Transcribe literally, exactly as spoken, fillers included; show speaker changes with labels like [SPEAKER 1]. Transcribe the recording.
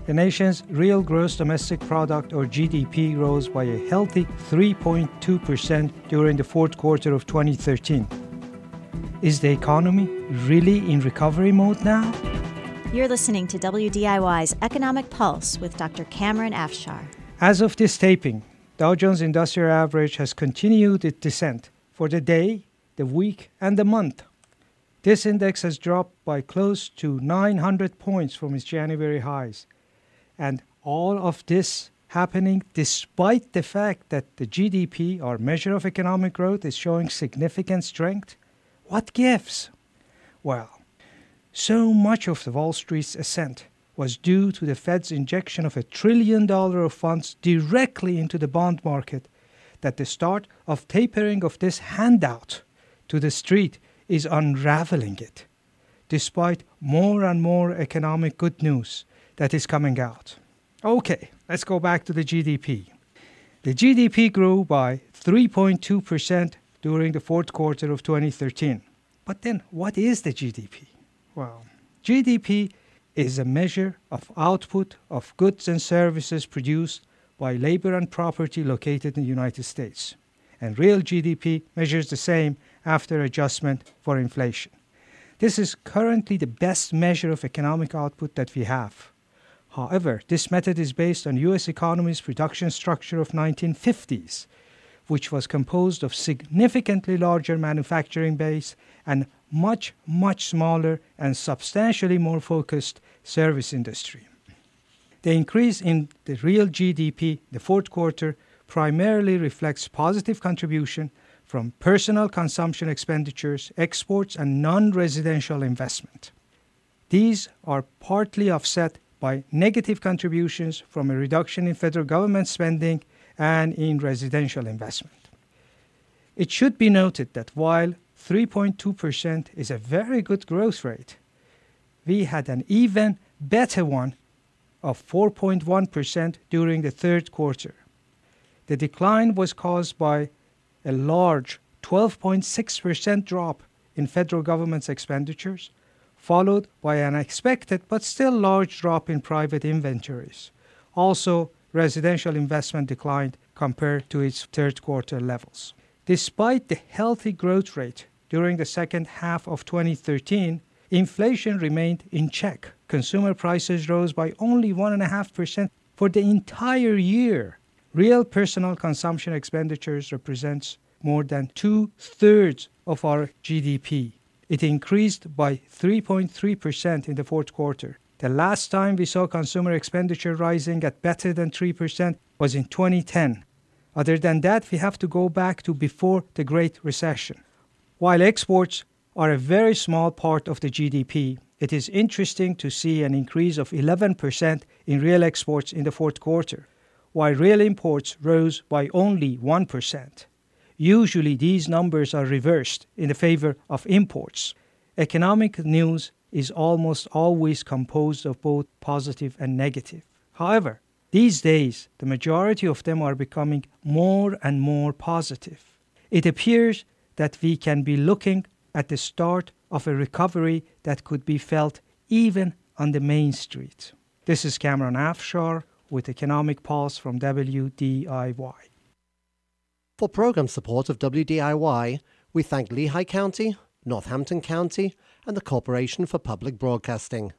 [SPEAKER 1] The nation's real gross domestic product, or G D P, rose by a healthy three point two percent during the fourth quarter of twenty thirteen. Is the economy really in recovery mode now?
[SPEAKER 2] You're listening to W D I Y's Economic Pulse with Doctor Cameron Afshar.
[SPEAKER 1] As of this taping, Dow Jones Industrial Average has continued its descent for the day, the week, and the month. This index has dropped by close to nine hundred points from its January highs. And all of this happening despite the fact that the G D P, our measure of economic growth, is showing significant strength. What gives? Well, so much of the Wall Street's ascent was due to the Fed's injection of a trillion dollars of funds directly into the bond market that the start of tapering of this handout to the street is unraveling it, despite more and more economic good news that is coming out. Okay, let's go back to the G D P. The G D P grew by three point two percent during the fourth quarter of twenty thirteen. But then, what is the G D P? Well, G D P is a measure of output of goods and services produced by labor and property located in the United States. And real G D P measures the same after adjustment for inflation. This is currently the best measure of economic output that we have. However, this method is based on U S economy's production structure of nineteen fifties, which was composed of significantly larger manufacturing base and much, much smaller and substantially more focused service industry. The increase in the real G D P, the fourth quarter, primarily reflects positive contribution from personal consumption expenditures, exports, and non-residential investment. These are partly offset by negative contributions from a reduction in federal government spending and in residential investment. It should be noted that while three point two percent is a very good growth rate, we had an even better one of four point one percent during the third quarter. The decline was caused by a large twelve point six percent drop in federal government's expenditures, followed by an expected but still large drop in private inventories. Also, residential investment declined compared to its third quarter levels. Despite the healthy growth rate during the second half of twenty thirteen, inflation remained in check. Consumer prices rose by only one point five percent for the entire year. Real personal consumption expenditures represents more than two-thirds of our G D P. It increased by three point three percent in the fourth quarter. The last time we saw consumer expenditure rising at better than three percent was in twenty ten. Other than that, we have to go back to before the Great Recession. While exports are a very small part of the G D P, it is interesting to see an increase of eleven percent in real exports in the fourth quarter, while real imports rose by only one percent. Usually these numbers are reversed in the favor of imports. Economic news is almost always composed of both positive and negative. However, these days, the majority of them are becoming more and more positive. It appears that we can be looking at the start of a recovery that could be felt even on the main street. This is Cameron Afshar with Economic Pulse from W D I Y.
[SPEAKER 3] For program support of W D I Y, we thank Lehigh County, Northampton County, and the Corporation for Public Broadcasting.